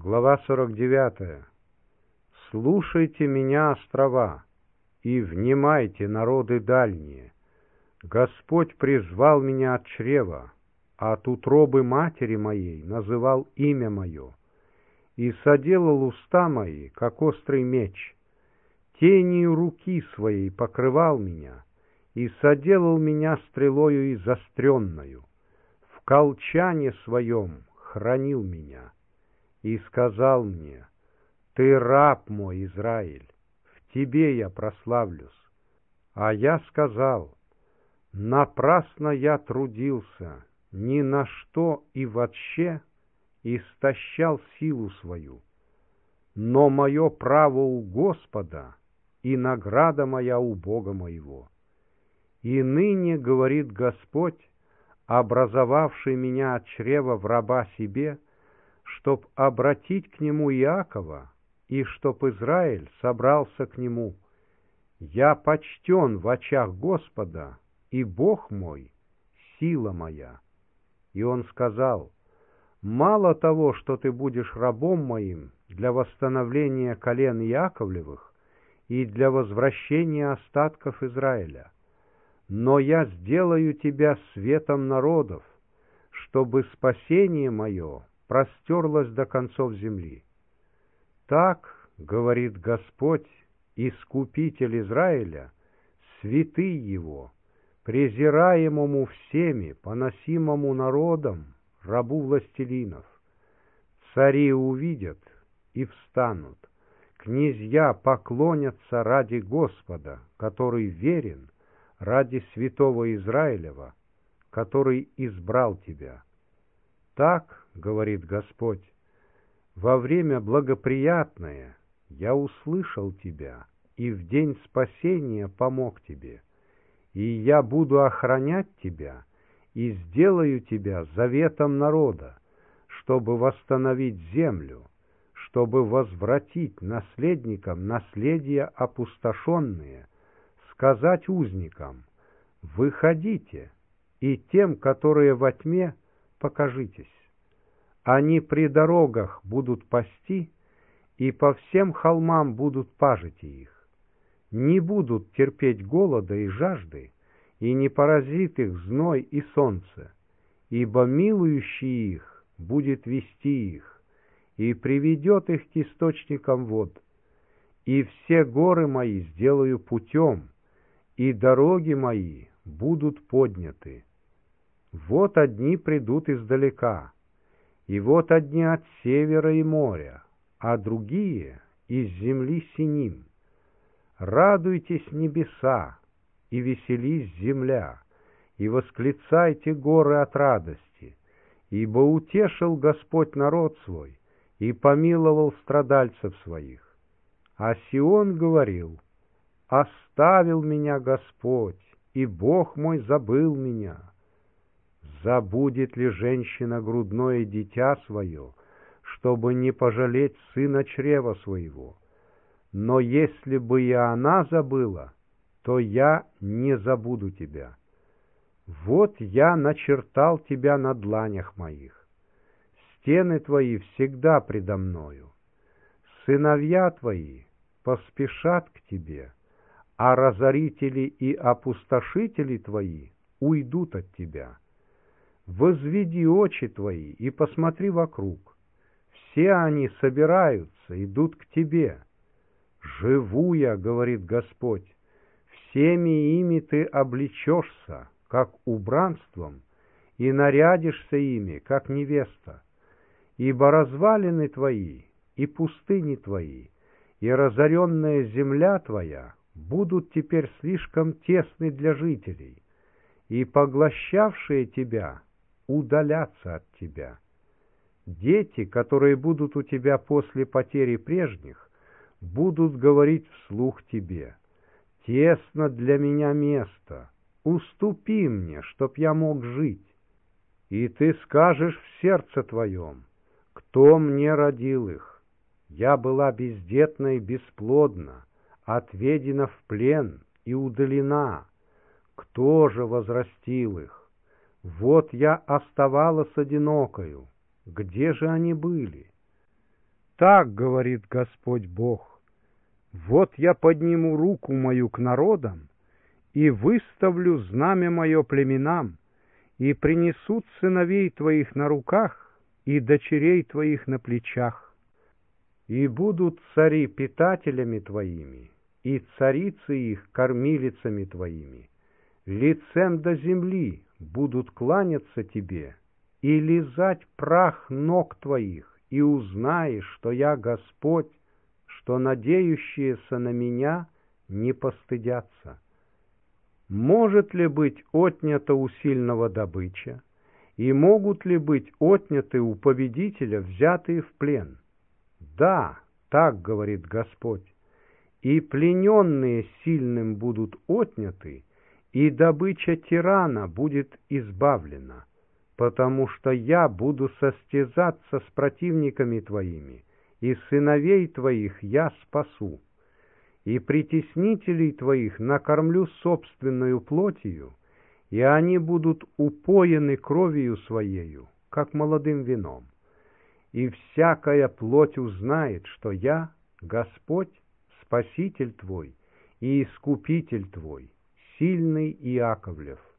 Глава 49. «Слушайте меня, острова, и внимайте, народы дальние. Господь призвал меня от чрева, а от утробы матери моей называл имя мое, и соделал уста мои, как острый меч. Тенью руки своей покрывал меня, и соделал меня стрелою изостренною. В колчане своем хранил меня. И сказал мне: ты раб мой, Израиль, в тебе я прославлюсь. А я сказал: напрасно я трудился, ни на что и вообще истощал силу свою. Но мое право у Господа, и награда моя у Бога моего. И ныне, говорит Господь, образовавший меня от чрева в раба себе, чтоб обратить к нему Иакова, и чтоб Израиль собрался к нему. Я почтен в очах Господа, и Бог мой — сила моя». И он сказал: мало того, что ты будешь рабом моим для восстановления колен Иаковлевых и для возвращения остатков Израиля, но я сделаю тебя светом народов, чтобы спасение мое простерлось до концов земли. Так, говорит Господь, Искупитель Израиля, святый его, презираемому всеми, поносимому народом, рабу властелинов. Цари увидят и встанут, князья поклонятся ради Господа, который верен, ради святого Израилева, который избрал тебя. Так, говорит Господь, во время благоприятное я услышал тебя, и в день спасения помог тебе, и я буду охранять тебя, и сделаю тебя заветом народа, чтобы восстановить землю, чтобы возвратить наследникам наследия опустошенные, сказать узникам: выходите, и тем, которые во тьме, покажитесь. Они при дорогах будут пасти, и по всем холмам будут пажити их. Не будут терпеть голода и жажды, и не поразит их зной и солнце, ибо милующий их будет вести их, и приведет их к источникам вод. И все горы мои сделаю путем, и дороги мои будут подняты. Вот одни придут издалека, и вот одни от севера и моря, а другие из земли синим. Радуйтесь, небеса, и веселись земля, и восклицайте горы от радости, ибо утешил Господь народ свой и помиловал страдальцев своих. А Сион говорил: оставил меня Господь, и Бог мой забыл меня. Забудет ли женщина грудное дитя свое, чтобы не пожалеть сына чрева своего? Но если бы и она забыла, то я не забуду тебя. Вот я начертал тебя на дланях моих. Стены твои всегда предо мною. Сыновья твои поспешат к тебе, а разорители и опустошители твои уйдут от тебя. Возведи очи твои и посмотри вокруг. Все они собираются, идут к тебе. Живу я, говорит Господь, всеми ими ты облечешься, как убранством, и нарядишься ими, как невеста. Ибо развалины твои и пустыни твои, и разоренная земля твоя будут теперь слишком тесны для жителей, и поглощавшие тебя удалятся от тебя. Дети, которые будут у тебя после потери прежних, будут говорить вслух тебе: тесно для меня место, уступи мне, чтоб я мог жить. И ты скажешь в сердце твоем: кто мне родил их? Я была бездетна и бесплодна, отведена в плен и удалена. Кто же возрастил их? Вот я оставалась одинокою. Где же они были? Так говорит Господь Бог: вот я подниму руку мою к народам и выставлю знамя мое племенам, и принесут сыновей твоих на руках и дочерей твоих на плечах. И будут цари питателями твоими, и царицы их кормилицами твоими. Лицем до земли будут кланяться тебе и лизать прах ног твоих, и узнаешь, что я Господь, что надеющиеся на меня не постыдятся. Может ли быть отнята у сильного добыча, и могут ли быть отняты у победителя взятые в плен? Да, так говорит Господь, и плененные сильным будут отняты, и добыча тирана будет избавлена, потому что я буду состязаться с противниками твоими, и сыновей твоих я спасу, и притеснителей твоих накормлю собственною плотью, и они будут упоены кровью своею, как молодым вином. И всякая плоть узнает, что я, Господь, Спаситель твой и Искупитель твой, сильный Иаковлев.